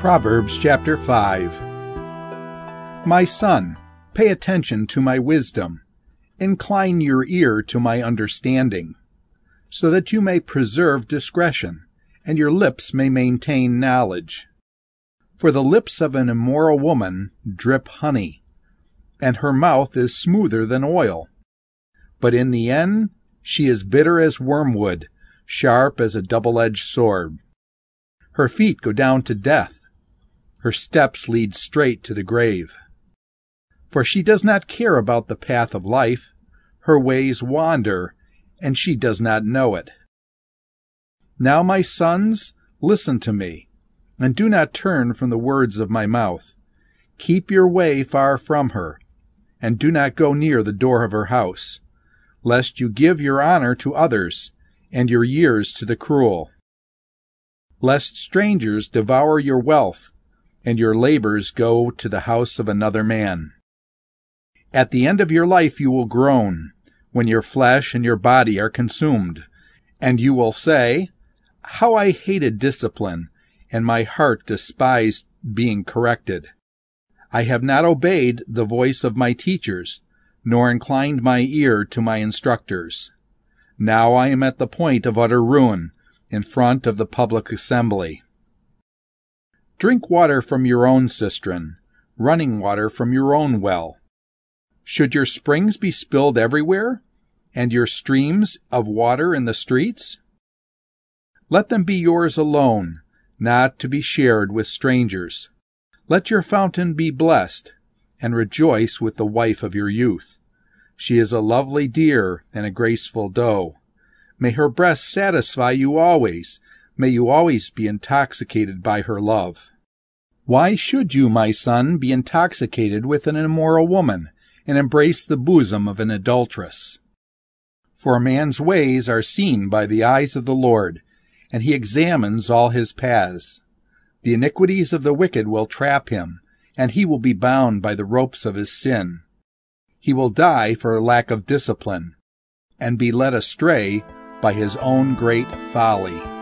Proverbs chapter 5. My son, pay attention to my wisdom. Incline your ear to my understanding, so that you may preserve discretion, and your lips may maintain knowledge. For the lips of an immoral woman drip honey, and her mouth is smoother than oil. But in the end she is bitter as wormwood, sharp as a double-edged sword. Her feet go down to death. Her steps lead straight to the grave. For she does not care about the path of life. Her ways wander, and she does not know it. Now, my sons, listen to me, and do not turn from the words of my mouth. Keep your way far from her, and do not go near the door of her house, lest you give your honor to others, and your years to the cruel. Lest strangers devour your wealth, and your labors go to the house of another man. At the end of your life you will groan, when your flesh and your body are consumed, and you will say, How I hated discipline, and my heart despised being corrected. I have not obeyed the voice of my teachers, nor inclined my ear to my instructors. Now I am at the point of utter ruin, in front of the public assembly. Drink water from your own cistern, running water from your own well. Should your springs be spilled everywhere, and your streams of water in the streets? Let them be yours alone, not to be shared with strangers. Let your fountain be blessed, and rejoice with the wife of your youth. She is a lovely deer and a graceful doe. May her breast satisfy you always. May you always be intoxicated by her love. Why should you, my son, be intoxicated with an immoral woman, and embrace the bosom of an adulteress? For a man's ways are seen by the eyes of the Lord, and he examines all his paths. The iniquities of the wicked will trap him, and he will be bound by the ropes of his sin. He will die for lack of discipline, and be led astray by his own great folly.